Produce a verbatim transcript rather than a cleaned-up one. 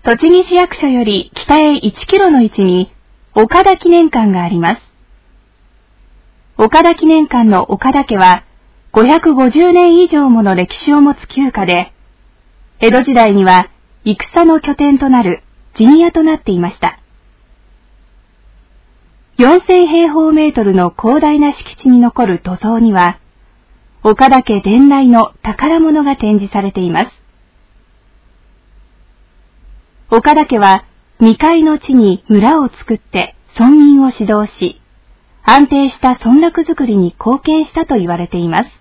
栃木市役所より北へいちキロの位置に岡田記念館があります。岡田記念館の岡田家はごひゃくごじゅうねん以上もの歴史を持つ旧家で、江戸時代には戦の拠点となる陣屋となっていました。よんせんへいほうメートルの広大な敷地に残る土蔵には、岡田家伝来の宝物が展示されています。岡田家は未開の地に村を作って村民を指導し、安定した村落づくりに貢献したと言われています。